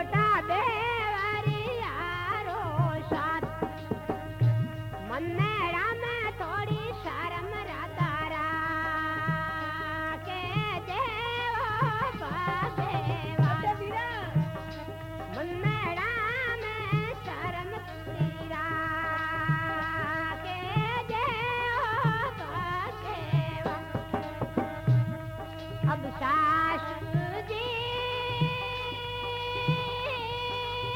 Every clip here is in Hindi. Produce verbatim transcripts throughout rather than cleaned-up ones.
छोटा देवरिया रोशात मन में थोड़ी शर्म रतारा के देवो बदेवा मन में शर्म तीरा के देवो बदेवा अब सास जी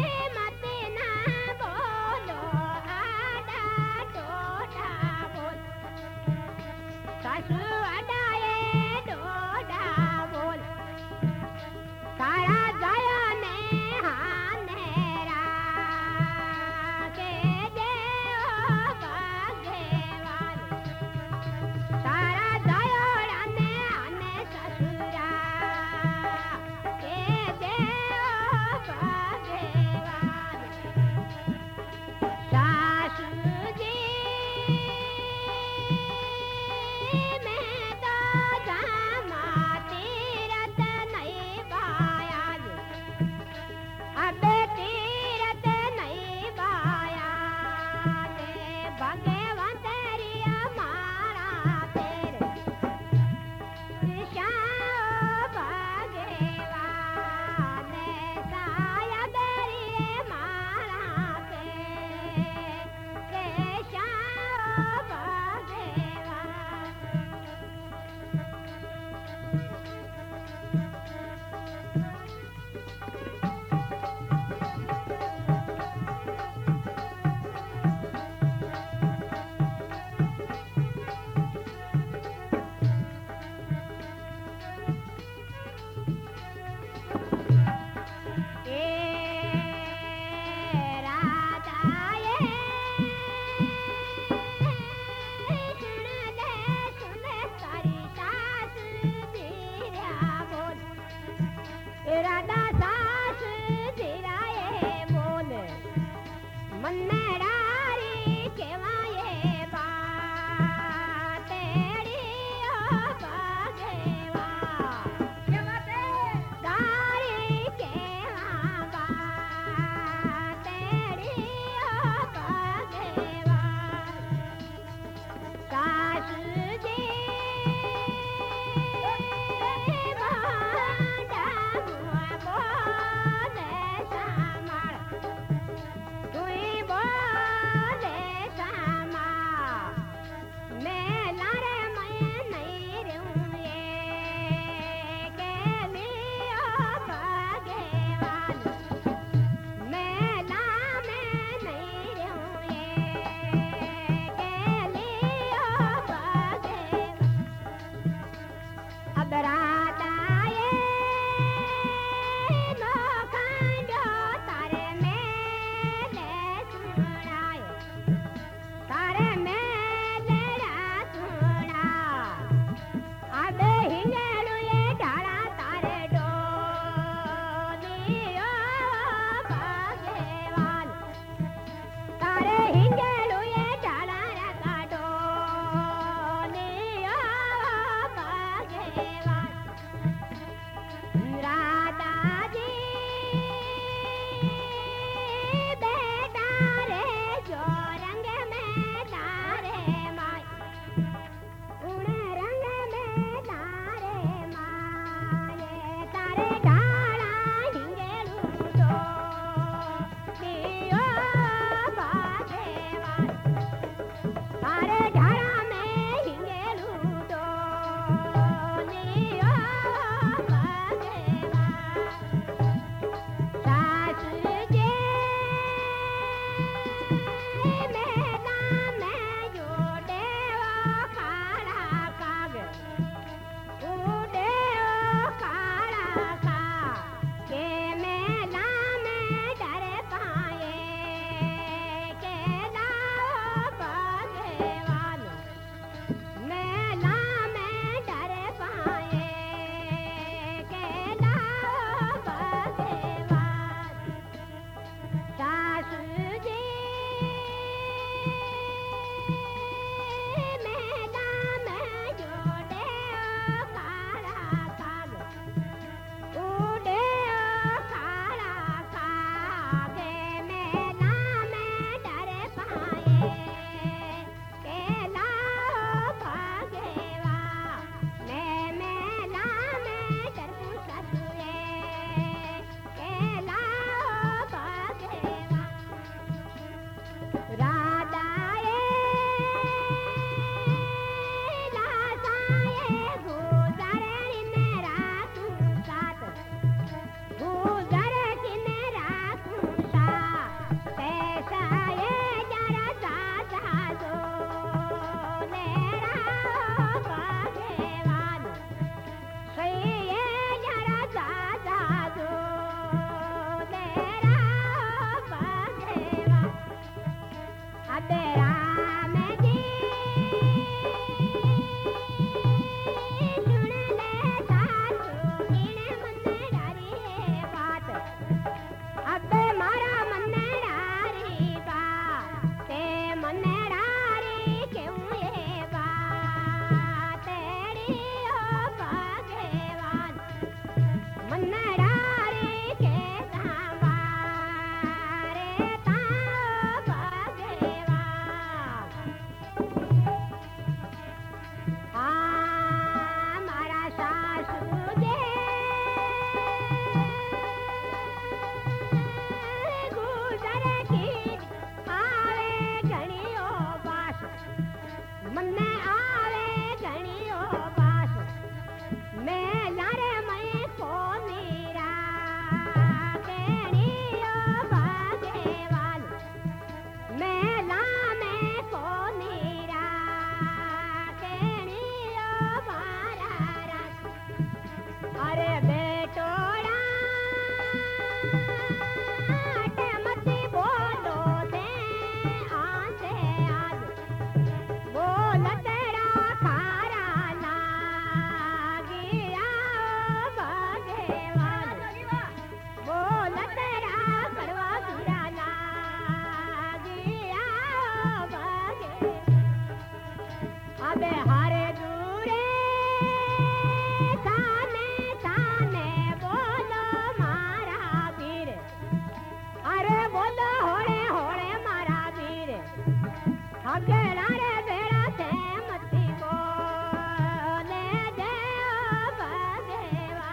अकेला रे बेड़ा से मती बोले देव भगेवा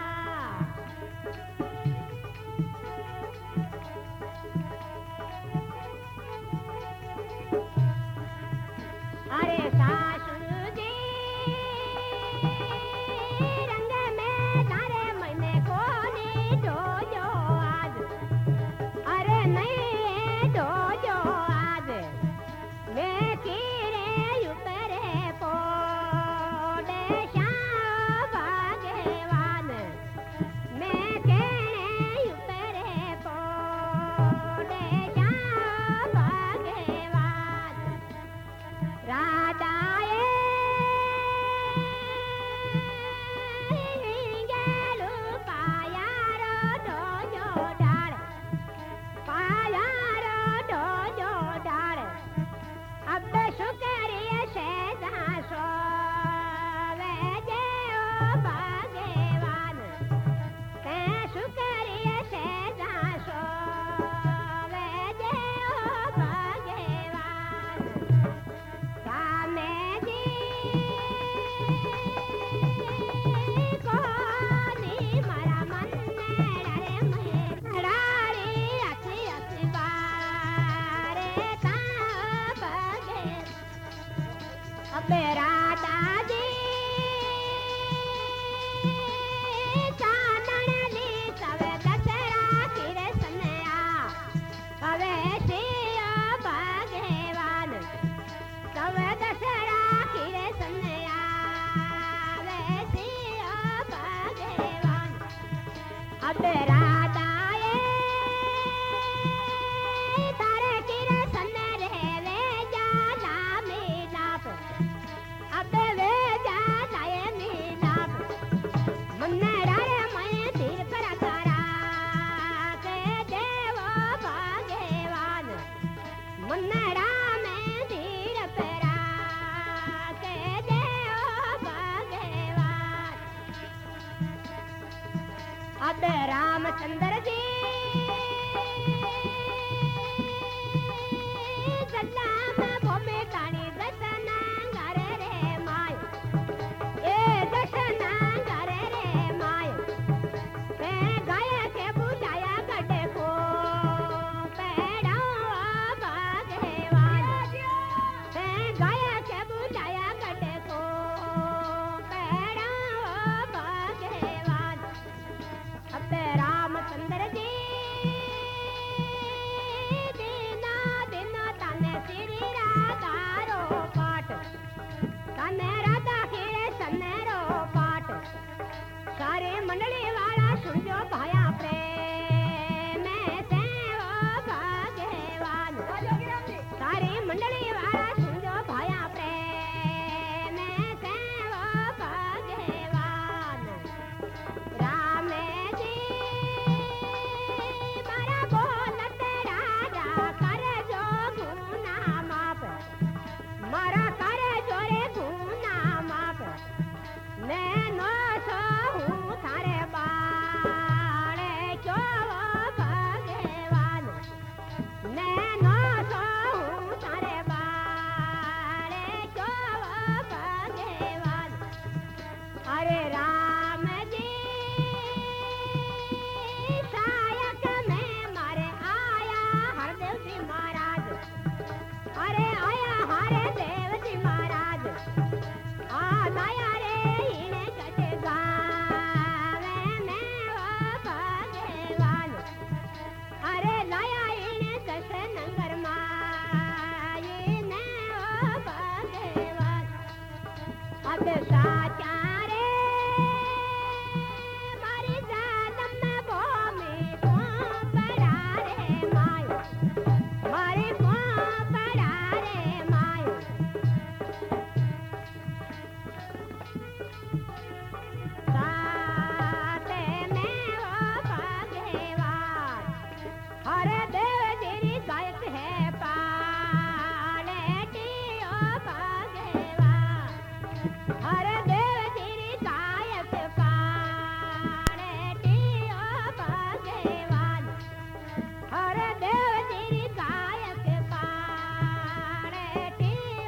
अरे सासू जी रंग में तारे मैंने कोनी ढोजो आज अरे नहीं ढोजो आज मैं कीरे ऊपरे पोडे श्याम भगवान मैं केने ऊपरे पोडे श्याम भगवान राधाए गेलू पायारो ढोजो डाल पायारो ढोजो डाल अब शुक्रिया से दासो वे जेओ भगवान ते शुक्रिया से दासो वे जेओ भगवान रामे जी कोनी मारा मन रे मेरारी अच्छी अच्छी बारे ता भगे अबे राधा जी चांदन ली सवे दसरा किरे सनया अवे सिया भगवान सवे दसरा किरे सनया वे सिया भगवान अबे राधाए तारे किरे सन रे वे जाला मिलाप अबे वे जाला ये मिलाप मन्नरा रे मैं तीर पर करा के देव भगवान मन्नरा में तीर परा के देव भगवान अब रामचंद्र जी सलाम भूमि टाणी दर्शन करे रे माय ए दर्शन करे रे माय ते गाय के बुलाया गड्ढे को पेड़ा भगवान ते गाय के बुलाया गड्ढे को पेड़ा भगवान अब रामचंद्र जी दीना दीना तने श्री राधा रो पाठ तने राधा खीरे सन्नेरो पाठ सारी मंडली वाला सुनजो भाया प्रेम से ओ भगवान सारी मंडली वाला सुनजो भाया प्रेम से ओ भगवान राम जी मारा बोलत राजा कर जो गुना माप मारा कर जो रे गुना माप नैनो सो हूँ थारे बाड़े क्यों भगवान नैनो सो हूँ थारे बाड़े क्यों भगवान अरे राम जी सायक में मारे आया हरदेव जी महाराज अरे आया हरे देव जी महाराज आ दया रे इने कटे गावे में ओ भगवान अरे दया इने दस नंगर माई ने ओ भगवान अब साचा रे मारी जादम में भूमि को पड़ा रे माय मारी को पड़ा रे माय साते में ओ भगवान हरे देव तेरी गायक है पाले टी ओ भगवान हरे देव तेरी गायक पाले टी ओ भगवान हरे देव तेरी गायक पाले टी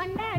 मंडे